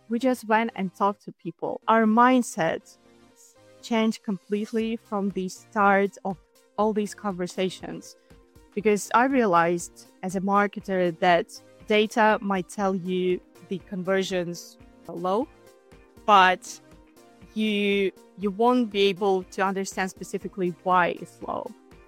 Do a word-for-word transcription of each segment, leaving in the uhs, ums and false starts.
we just went and talked to people. Our mindset changed completely from the start of all these conversations, because I realized as a marketer that data might tell you the conversions are low, but you you won't be able to understand specifically why it's low.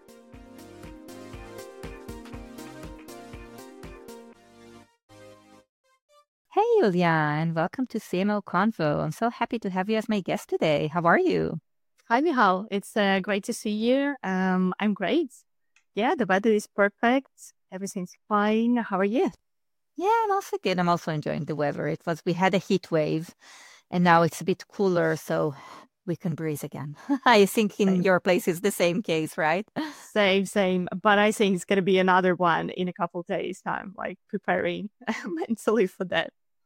Hey, Julia, and welcome to C M O Convo. I'm so happy to have you as my guest today. How are you? Hi, Michal. It's uh, great to see you. Um, I'm great. Yeah, the weather is perfect. Everything's fine. How are you? Yeah, I'm also good. I'm also enjoying the weather. It was, we had a heat wave and now it's a bit cooler, so we can breathe again. I think in Same, your place is the same case, right? same, same. But I think it's gonna be another one in a couple of days' time. Like preparing mentally for that.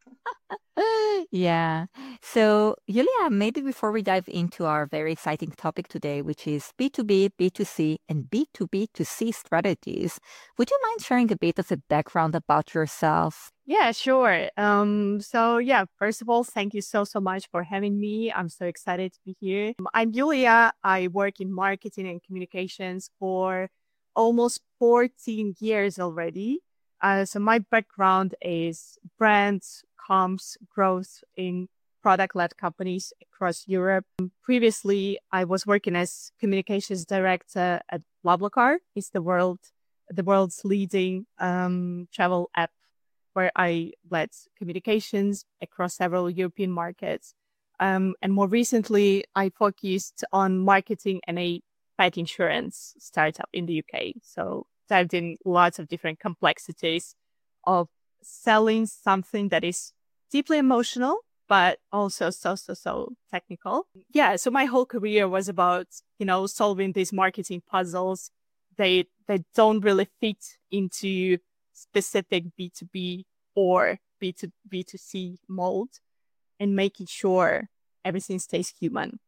Yeah. So, Julia, maybe before we dive into our very exciting topic today, which is B two B, B two C, and B two B to C strategies, would you mind sharing a bit of a background about yourself? Yeah, sure. Um, so yeah, first of all, thank you so, so much for having me. I'm so excited to be here. Um, I'm Julia. I work in marketing and communications for almost fourteen years already. Uh, so my background is brands, comms, growth in product-led companies across Europe. Um, Previously, I was working as communications director at BlaBlaCar. It's the world, the world's leading um, travel app, where I led communications across several European markets. Um, and more recently, I focused on marketing and a pet insurance startup in the U K. So dived in lots of different complexities of selling something that is deeply emotional, but also so, so, so technical. Yeah. So my whole career was about, you know, solving these marketing puzzles. They, they don't really fit into specific B two B or B two B two C mold, and making sure everything stays human.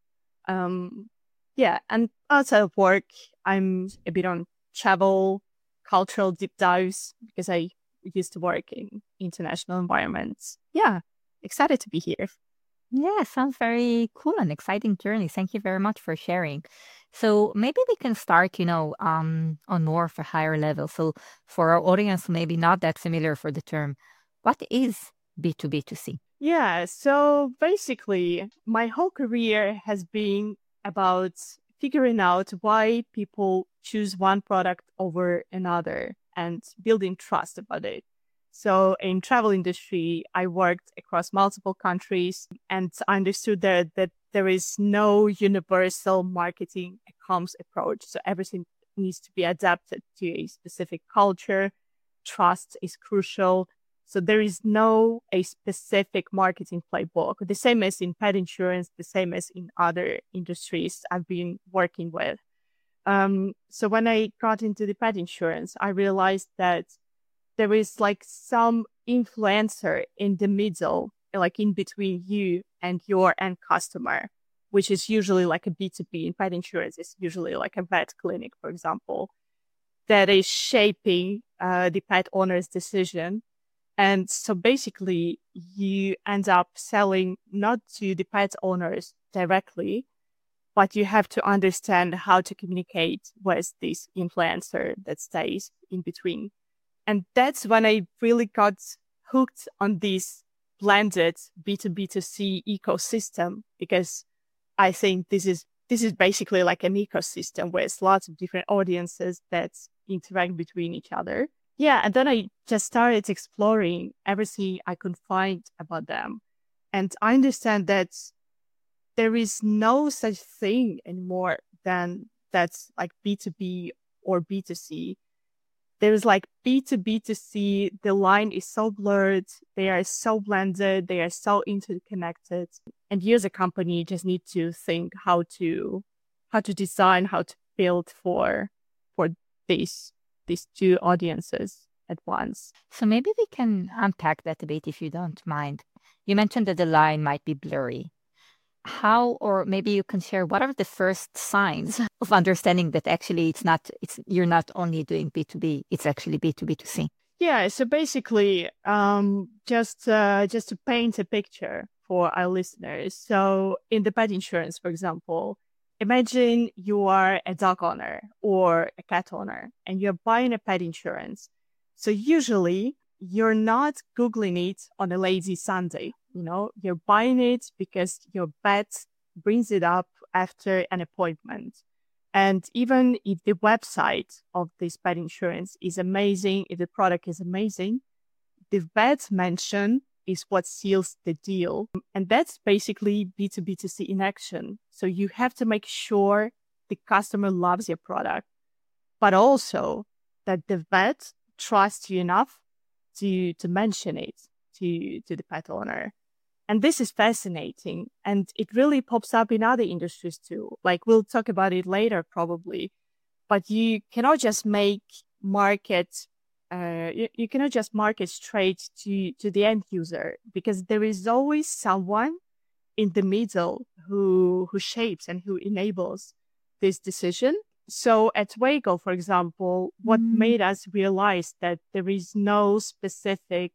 Um, yeah. And outside of work, I'm a bit on travel, cultural deep dives, because I used to work in international environments. Yeah. Excited to be here. Yeah, sounds very cool and exciting journey. Thank you very much for sharing. So maybe we can start, you know, um, on more of a higher level. So for our audience, maybe not that familiar for the term, what is B two B to C? Yeah, so basically, my whole career has been about figuring out why people choose one product over another and building trust about it. So in travel industry, I worked across multiple countries, and I understood that, that there is no universal marketing and comms approach. So everything needs to be adapted to a specific culture. Trust is crucial, so there is no a specific marketing playbook, the same as in pet insurance, the same as in other industries I've been working with. Um, so when I got into the pet insurance, I realized that there is like some influencer in the middle, like in between you and your end customer, which is usually like a B two B. In pet insurance, it's usually like a vet clinic, for example, that is shaping uh, the pet owner's decision. And so basically, you end up selling not to the pet owners directly, but you have to understand how to communicate with this influencer that stays in between. And that's when I really got hooked on this blended B two B to C ecosystem, because I think this is this is basically like an ecosystem with lots of different audiences that interact between each other. Yeah, and then I just started exploring everything I could find about them. And I understand that there is no such thing anymore than that's like B two B or B two C. There's like B two B to C, the line is so blurred, they are so blended, they are so interconnected. And you as a company just need to think how to how to design, how to build for for these these two audiences at once. So maybe we can unpack that a bit if you don't mind. You mentioned that the line might be blurry. How, or maybe you can share what are the first signs of understanding that actually it's not, it's you're not only doing B two B, it's actually B two B to C. Yeah, so basically, um, just uh, just to paint a picture for our listeners. So in the pet insurance, for example, imagine you are a dog owner or a cat owner and you're buying a pet insurance. So usually you're not Googling it on a lazy Sunday, you know, you're buying it because your pet brings it up after an appointment. And even if the website of this pet insurance is amazing, if the product is amazing, the vet mention is what seals the deal. And that's basically B two B two C in action. So you have to make sure the customer loves your product, but also that the vet trusts you enough to, to mention it to, to the pet owner. And this is fascinating. And it really pops up in other industries too. Like we'll talk about it later, probably. But you cannot just make market, uh, you, you cannot just market straight to, to the end user because there is always someone in the middle who, who shapes and who enables this decision. So at Wago, for example, what Mm. made us realize that there is no specific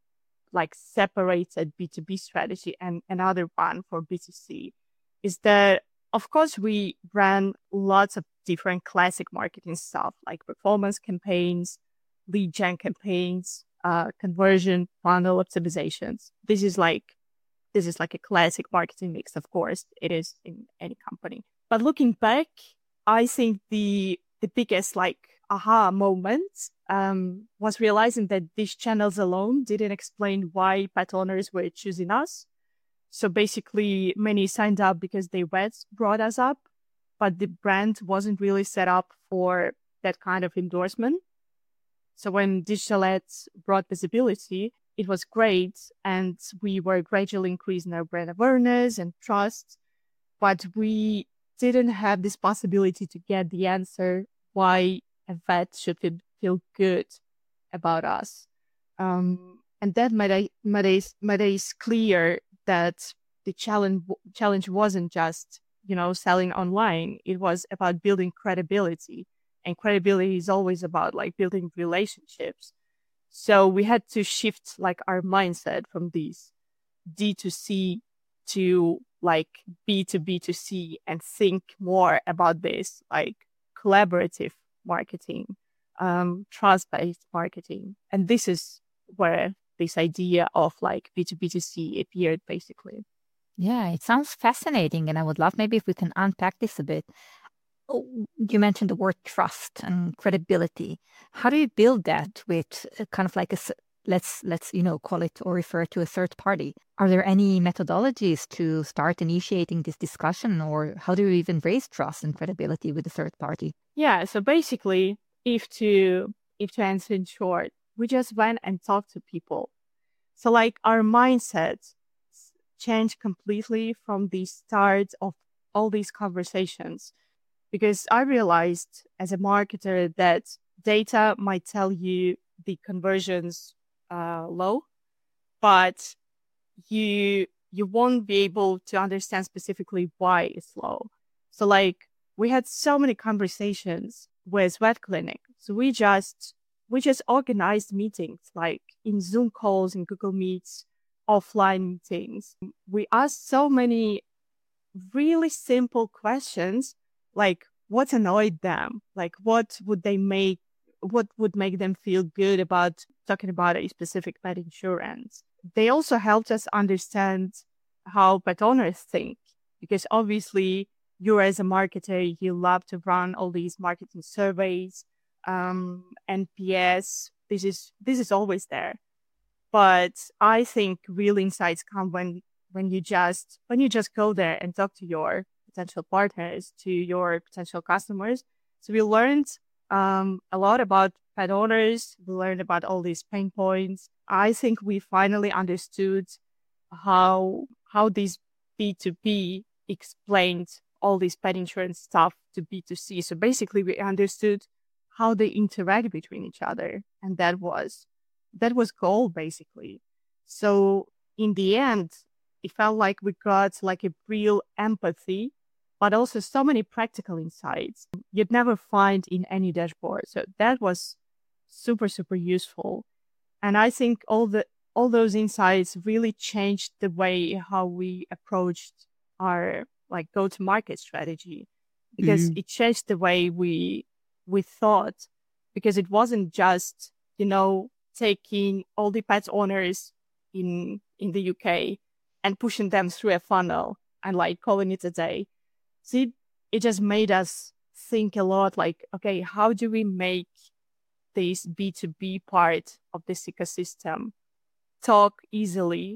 like separated B two B strategy and another one for B two C is that, of course, we ran lots of different classic marketing stuff like performance campaigns, lead gen campaigns, uh, conversion funnel optimizations. This is like this is like a classic marketing mix. Of course, it is in any company. But looking back, I think the the biggest like aha moment um, was realizing that these channels alone didn't explain why pet owners were choosing us. So basically, many signed up because their vets brought us up, but the brand wasn't really set up for that kind of endorsement. So when digital ads brought visibility, it was great, and we were gradually increasing our brand awareness and trust, but we didn't have this possibility to get the answer why a vet should feel, feel good about us. Um, and that made, I, made, it, made it clear that the challenge challenge wasn't just, you know, selling online. It was about building credibility. And credibility is always about like building relationships. So we had to shift like our mindset from these D two C to like B to B to C and think more about this like collaborative marketing, um, trust-based marketing. And this is where this idea of like B to B to C appeared basically. Yeah, it sounds fascinating, and I would love maybe if we can unpack this a bit. Oh, you mentioned the word trust and credibility. How do you build that with uh, kind of like a s- let's let's you know call it or refer to a third party? Are there any methodologies to start initiating this discussion, or how do you even raise trust and credibility with a third party? Yeah, so basically, if to if to answer in short, we just went and talked to people. So like our mindset s- changed completely from the start of all these conversations because I realized as a marketer that data might tell you the conversions uh, low, but you you won't be able to understand specifically why it's low. So like we had so many conversations with vet clinic. So we just we just organized meetings like in Zoom calls, in Google Meets, offline meetings. We asked so many really simple questions like what annoyed them, like what would they make what would make them feel good about talking about a specific pet insurance. They also helped us understand how pet owners think because obviously you as a marketer you love to run all these marketing surveys, um NPS. This is this is always there, but I think real insights come when when you just when you just go there and talk to your potential partners, to your potential customers. So we learned um, a lot about pet owners. We learned about all these pain points. I think we finally understood how how this B two B explained all this pet insurance stuff to B two C. So basically, we understood how they interact between each other, and that was that was gold basically. So in the end, it felt like we got like a real empathy, but also so many practical insights you'd never find in any dashboard. So that was super, super useful. And I think all the all those insights really changed the way how we approached our like go-to-market strategy, because Mm. it changed the way we we thought, because it wasn't just, you know, taking all the pet owners in in the U K and pushing them through a funnel and like calling it a day. See, it just made us think a lot like, okay, how do we make this B two B part of this ecosystem talk easily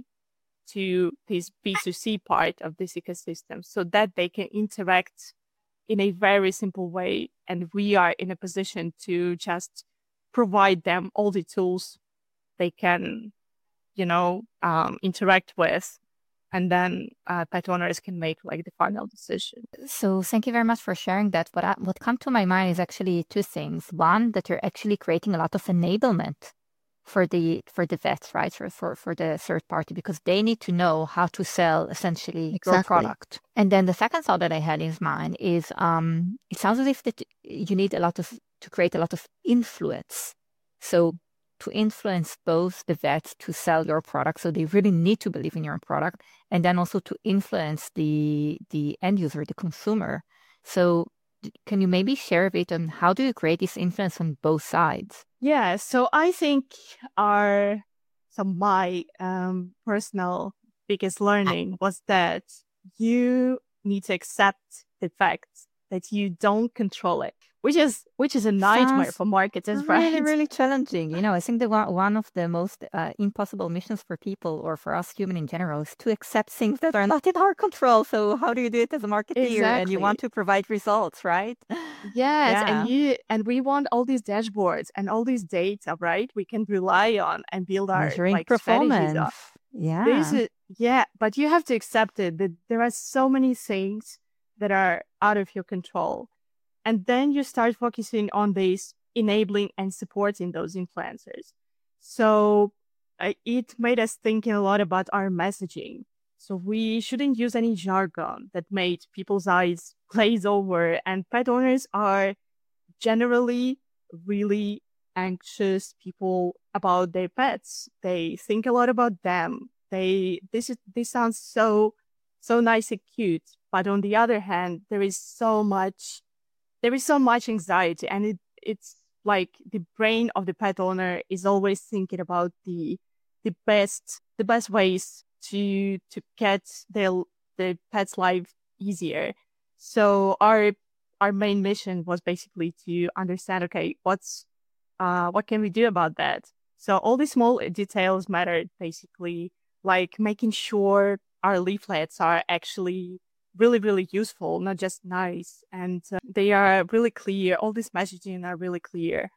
to this B two C part of this ecosystem so that they can interact in a very simple way. And we are in a position to just provide them all the tools they can, you know, um, interact with. And then uh, pet owners can make like the final decision. So thank you very much for sharing that. What I, what come to my mind is actually two things. One, that you're actually creating a lot of enablement for the for the vets, right? For for, for the third party, because they need to know how to sell essentially your Exactly. product. And then the second thought that I had in mind is um it sounds as if that you need a lot of to create a lot of influence. So to influence both the vets to sell your product, so they really need to believe in your product, and then also to influence the the end user, the consumer. So d- can you maybe share a bit on how do you create this influence on both sides? Yeah, so I think our so my um, personal biggest learning was that you need to accept the fact that you don't control it, which is which is a nightmare Sounds for marketers, really, right? really challenging. You know, I think that one, one of the most uh, impossible missions for people or for us human in general is to accept things that are not in our control. So how do you do it as a marketeer? And you want Exactly. to provide results, right? Yes, and Yeah. you and we want all these dashboards and all these data, right? We can rely on and build our Measuring like strategies on. performance. This Yeah. is yeah, but you have to accept it that there are so many things that are out of your control. And then you start focusing on this enabling and supporting those influencers. So uh, it made us thinking a lot about our messaging. So we shouldn't use any jargon that made people's eyes glaze over. And pet owners are generally really anxious people about their pets. They think a lot about them. They this is this sounds so so nice and cute, but on the other hand, there is so much there is so much anxiety, and it it's like the brain of the pet owner is always thinking about the the best the best ways to to get their the pet's life easier. So our our main mission was basically to understand, okay, what's uh what can we do about that? So all these small details mattered, basically, like making sure our leaflets are actually really, really useful, not just nice. And uh, they are really clear. All this messaging are really clear.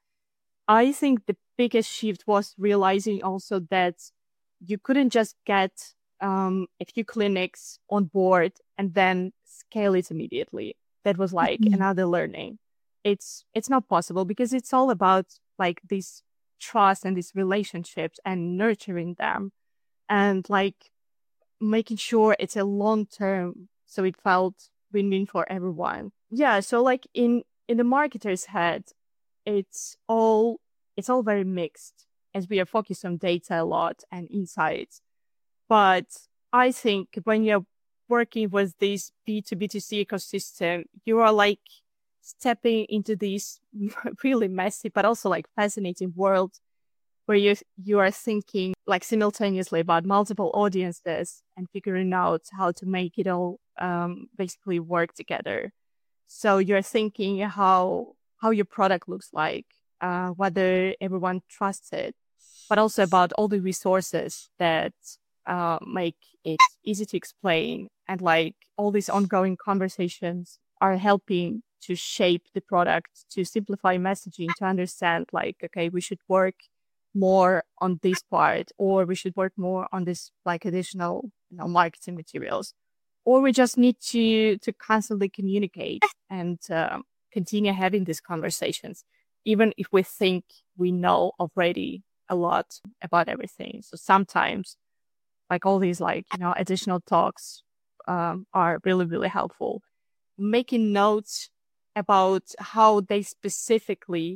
I think the biggest shift was realizing also that you couldn't just get um, a few clinics on board and then scale it immediately. That was like Mhm. another learning. It's it's not possible because it's all about like this trust and these relationships and nurturing them and like making sure it's a long term so it felt win-win for everyone. Yeah, so like in in the marketer's head, it's all it's all very mixed as we are focused on data a lot and insights. But I think when you're working with this B two B two C ecosystem, you are like stepping into this really messy but also like fascinating world where you you are thinking like simultaneously about multiple audiences and figuring out how to make it all um, basically work together. So you're thinking how how your product looks like, uh, whether everyone trusts it, but also about all the resources that uh, make it easy to explain, and like all these ongoing conversations are helping to shape the product, to simplify messaging, to understand like, okay, we should work more on this part, or we should work more on this like additional, you know, marketing materials, or we just need to to constantly communicate and uh, continue having these conversations, even if we think we know already a lot about everything. So sometimes, like all these like you know additional talks um, are really really helpful. Making notes about how they specifically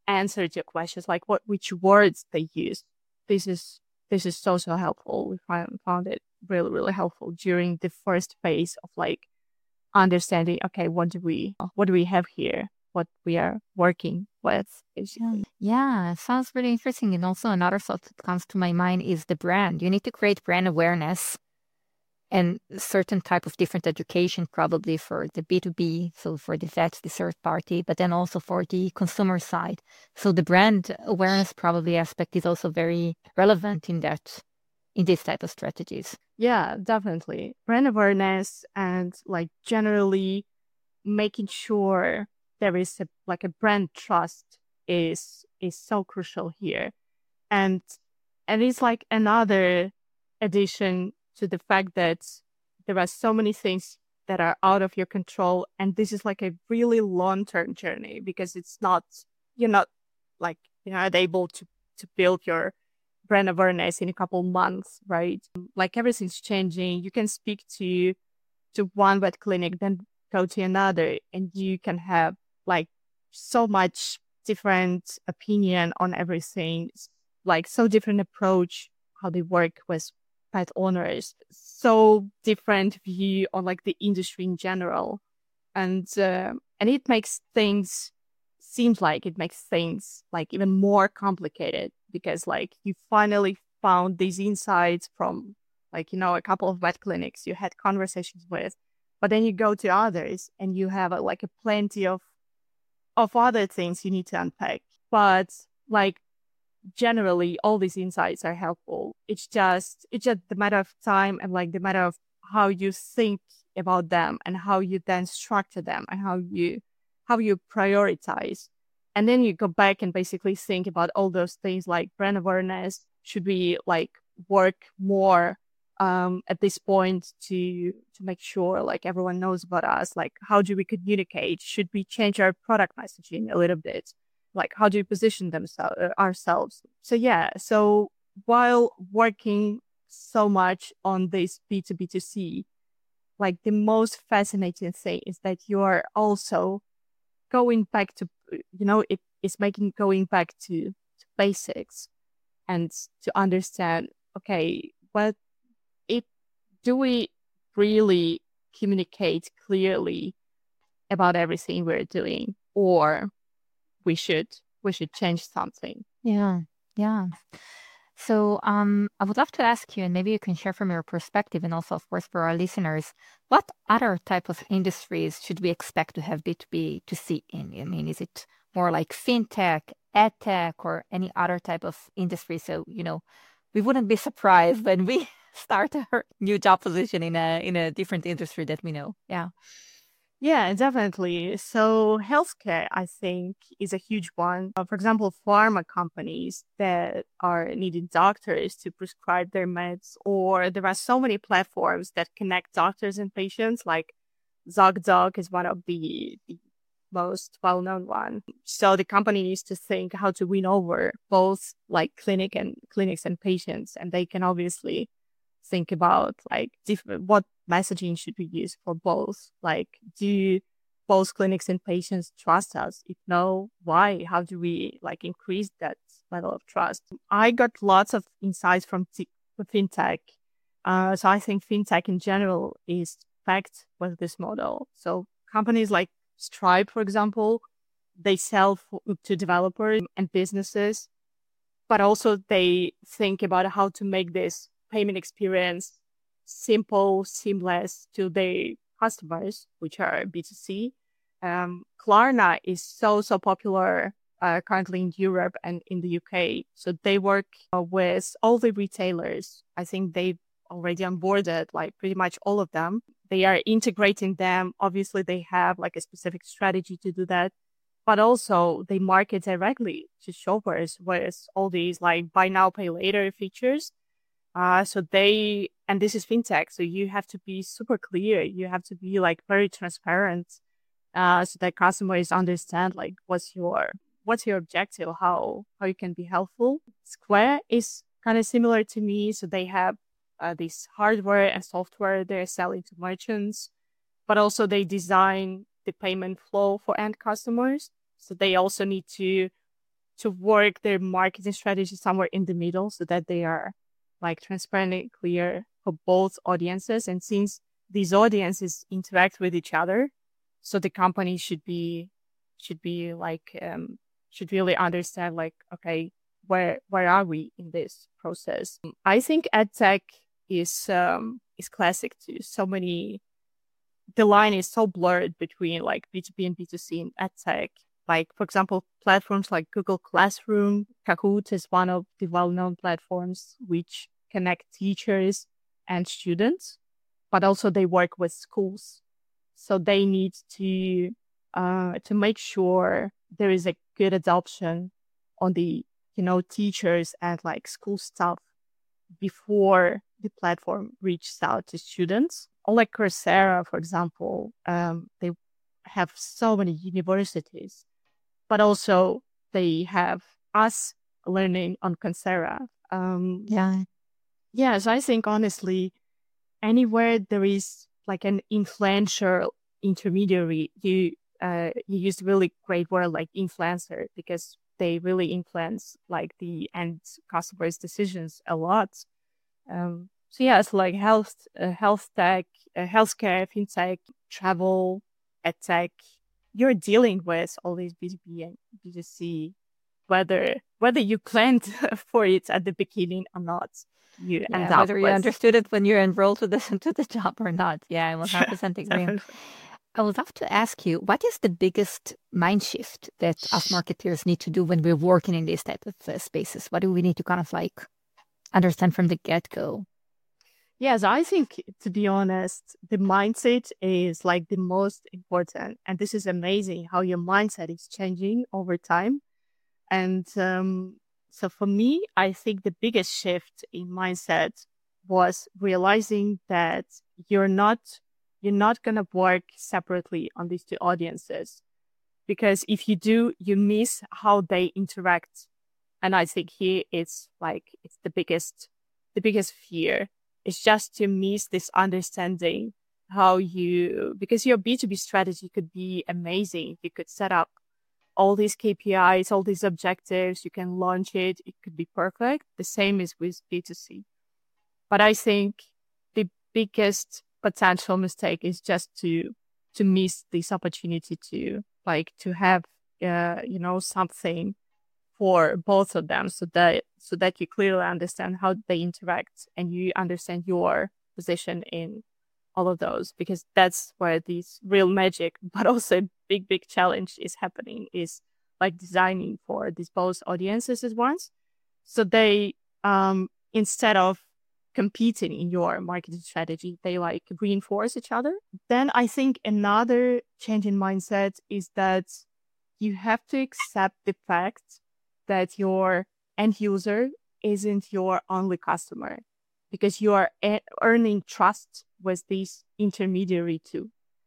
answered your questions, like what which words they use. This is this is so so helpful. We found found it really really helpful during the first phase of like understanding. Okay, what do we what do we have here? What we are working with, Yeah. basically. Yeah, sounds really interesting. And also another thought that comes to my mind is the brand. You need to create brand awareness and certain type of different education probably for the B two B, so for the vets, the third party, but then also for the consumer side. So the brand awareness probably aspect is also very relevant in that in this type of strategies. Yeah, definitely. Brand awareness and like generally making sure there is a, like a brand trust is is so crucial here. And and it's like another addition to the fact that there are so many things that are out of your control, and this is like a really long-term journey because it's not you're not like you're not able to to build your brand awareness in a couple months, right? Like everything's changing. You can speak to to one vet clinic, then go to another, and you can have like so much different opinion on everything, s- like so different approach how they work with pet owners, so different view on like the industry in general, and uh, and it makes things seems like it makes things like even more complicated because like you finally found these insights from like you know a couple of vet clinics you had conversations with, but then you go to others and you have a, like a plenty of of other things you need to unpack. But like generally all these insights are helpful. It's just it's just the matter of time and like the matter of how you think about them and how you then structure them and how you how you prioritize. And then you go back and basically think about all those things like brand awareness. Should we like work more um at this point to to make sure like everyone knows about us? Like how do we communicate? Should we change our product messaging a little bit? Like how do we position themselves uh, ourselves? So yeah, so while working so much on this B two B two C, like the most fascinating thing is that you are also going back to you know it is making going back to, to basics and to understand, okay, what it do we really communicate clearly about everything we're doing, or we should we should change something. Yeah, yeah. So um, I would love to ask you, and maybe you can share from your perspective, and also, of course, for our listeners, what other type of industries should we expect to have B two B to C in? I mean, is it more like fintech, edtech, or any other type of industry? So, you know, we wouldn't be surprised when we start a new job position in a in a different industry that we know. Yeah. Yeah, definitely. So healthcare, I think, is a huge one. Uh, for example, pharma companies that are needing doctors to prescribe their meds, or there are so many platforms that connect doctors and patients, like ZocDoc is one of the, the most well-known one. So the company needs to think how to win over both like clinic and clinics and patients, and they can obviously think about like different what messaging should we use for both. Like, do both clinics and patients trust us? If no, why? How do we like increase that level of trust? I got lots of insights from t- fintech. Uh, so I think fintech in general is packed with this model. So companies like Stripe, for example, they sell f- to developers and businesses, but also they think about how to make this payment experience simple, seamless to their customers, which are B two C. Um, Klarna is so, so popular uh, currently in Europe and in the U K. So they work uh, with all the retailers. I think they've already onboarded like pretty much all of them. They are integrating them. Obviously, they have like a specific strategy to do that, but also they market directly to shoppers with all these like buy now, pay later features. Uh, so they, and this is fintech, so you have to be super clear. You have to be like very transparent, uh, so that customers understand like what's your what's your objective, how how you can be helpful. Square is kind of similar to me, so they have uh, this hardware and software they're selling to merchants, but also they design the payment flow for end customers. So they also need to to work their marketing strategy somewhere in the middle so that they are like transparent and clear for both audiences. And since these audiences interact with each other, so the company should be should be like um, should really understand like, okay, where where are we in this process? I think edtech is um, is classic too. So many the line is so blurred between like B two B and B two C in edtech. Like, for example, platforms like Google Classroom, Kahoot is one of the well-known platforms which connect teachers and students, but also they work with schools. So they need to uh, to make sure there is a good adoption on the, you know, teachers and like school staff before the platform reaches out to students. Or like Coursera, for example, um, they have so many universities, but also they have us learning on Coursera. Um, Yeah. yes, I think honestly, anywhere there is like an influential intermediary, you uh, you use really great word like influencer because they really influence like the end customers' decisions a lot. Um, so yeah, it's like health, uh, health tech, uh, healthcare, fintech, travel, edtech. You're dealing with all these B two B and B two C, whether whether you planned for it at the beginning or not, you end Yeah, up whether you with. understood it when you're enrolled to the to the job or not. Yeah, I one hundred percent agree. Definitely. I would love to ask you, what is the biggest mind shift that us marketers need to do when we're working in these type of uh, spaces? What do we need to kind of like understand from the get-go? Yes, I think to be honest, the mindset is like the most important, and this is amazing how your mindset is changing over time. And um, so for me, I think the biggest shift in mindset was realizing that you're not you're not gonna work separately on these two audiences because if you do, you miss how they interact. And I think here it's like it's the biggest the biggest fear. It's just to miss this understanding how you because your B two B strategy could be amazing. You could set up all these K P Is, all these objectives, you can launch it, it could be perfect. The same is with B two C. But I think the biggest potential mistake is just to to miss this opportunity to like to have uh, you know, something for both of them so that so that you clearly understand how they interact and you understand your position in all of those because that's where this real magic but also a big big challenge is happening is like designing for these both audiences at once so they um instead of competing in your marketing strategy they like reinforce each other. Then I think another change in mindset is that you have to accept the fact that your end user isn't your only customer because you are e- earning trust with this intermediary too.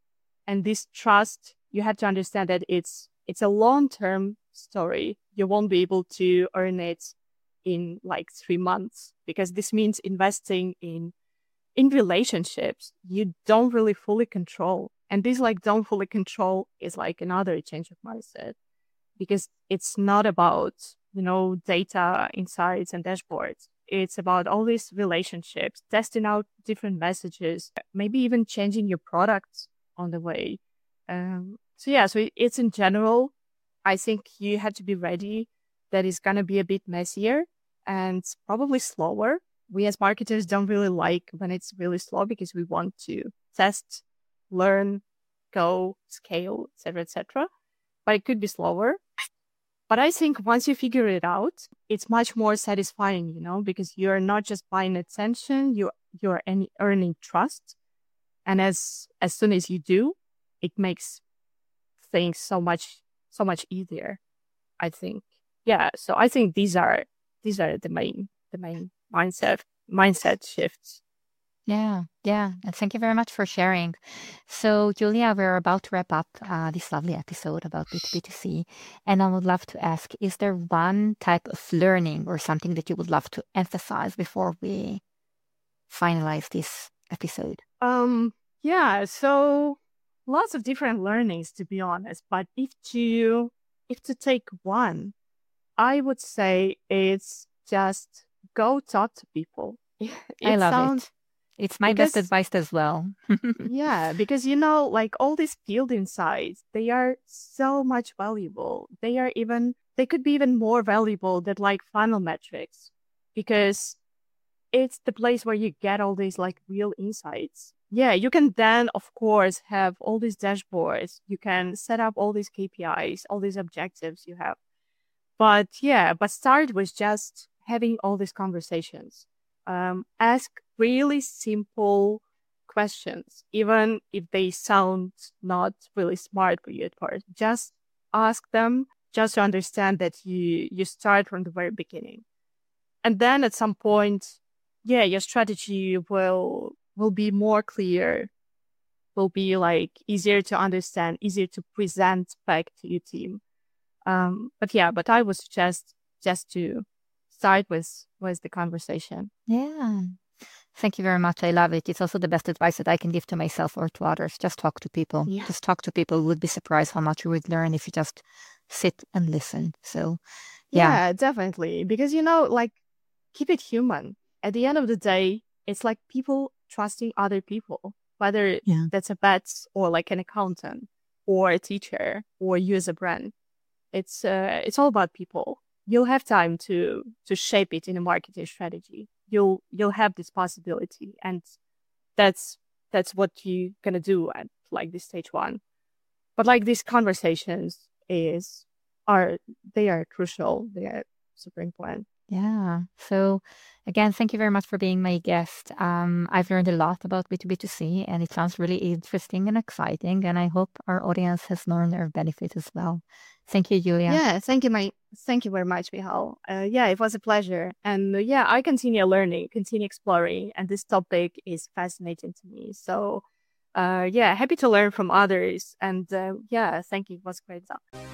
And this trust, you have to understand that it's it's a long-term story. You won't be able to earn it in like three months because this means investing in in relationships you don't really fully control. And this like don't fully control is like another change of mindset because it's not about, you know, data, insights, and dashboards. It's about all these relationships, testing out different messages, maybe even changing your products on the way. Um, so yeah, so it's in general, I think you have to be ready that it's going to be a bit messier and probably slower. We as marketers don't really like when it's really slow because we want to test, learn, go, scale, et cetera, et cetera. But it could be slower. But I think once you figure it out, it's much more satisfying, you know, because you're not just buying attention, you you're en- earning trust. And as as soon as you do, it makes things so much so much easier, I think. Yeah. So I think these are these are the main the main mindset mindset shifts. Yeah, yeah. And thank you very much for sharing. So, Julia, we're about to wrap up uh, this lovely episode about B two B two C. And I would love to ask, is there one type of learning or something that you would love to emphasize before we finalize this episode? Um yeah, so lots of different learnings to be honest, but if to if to take one, I would say it's just go talk to people. I It love sounds it. It's my best because advice as well. yeah, because you know, like all these field insights, they are so much valuable. They are even they could be even more valuable than like funnel metrics because it's the place where you get all these like real insights. Yeah, you can then, of course, have all these dashboards. You can set up all these K P Is, all these objectives you have. But yeah, but start with just having all these conversations. Um, ask really simple questions, even if they sound not really smart for you at first. Just ask them just to understand that you you start from the very beginning. And then at some point, yeah, your strategy will will be more clear, will be like easier to understand, easier to present back to your team. Um, but yeah, but I would suggest just to start with with the conversation. Yeah. Thank you very much. I love it. It's also the best advice that I can give to myself or to others. Just talk to people. Yeah. Just talk to people. You would be surprised how much you would learn if you just sit and listen. So, yeah. Yeah, definitely. Because you know, like keep it human. At the end of the day, it's like people trusting other people, whether Yeah. that's a vet or like an accountant or a teacher or you as a brand. It's uh, it's all about people. You'll have time to to shape it in a marketing strategy. You'll you'll have this possibility, and that's that's what you're gonna do at like this stage one. But like these conversations is are they are crucial. They are super important. Yeah. So again, thank you very much for being my guest. Um, I've learned a lot about B two B two C and it sounds really interesting and exciting. And I hope our audience has learned their benefit as well. Thank you, Julia. Yeah, thank you, my thank you very much, Michal. Uh, yeah, it was a pleasure, and uh, yeah, I continue learning, continue exploring, and this topic is fascinating to me. So, uh, yeah, happy to learn from others, and uh, yeah, thank you. It was great.